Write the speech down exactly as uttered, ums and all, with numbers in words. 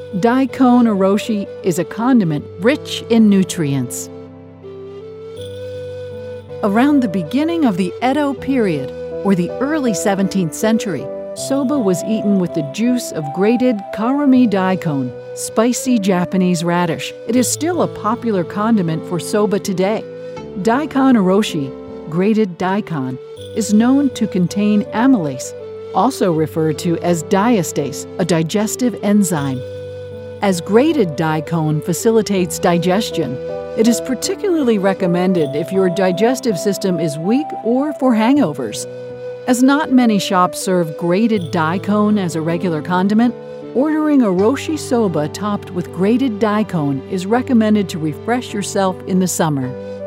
Daikon oroshi is a condiment rich in nutrients. Around the beginning of the Edo period, or the early seventeenth century, soba was eaten with the juice of grated karami daikon, spicy Japanese radish. It is still a popular condiment for soba today. Daikon oroshi, grated daikon, is known to contain amylase, also referred to as diastase, a digestive enzyme. As grated daikon facilitates digestion, it is particularly recommended if your digestive system is weak or for hangovers. As not many shops serve grated daikon as a regular condiment, ordering oroshi soba topped with grated daikon is recommended to refresh yourself in the summer.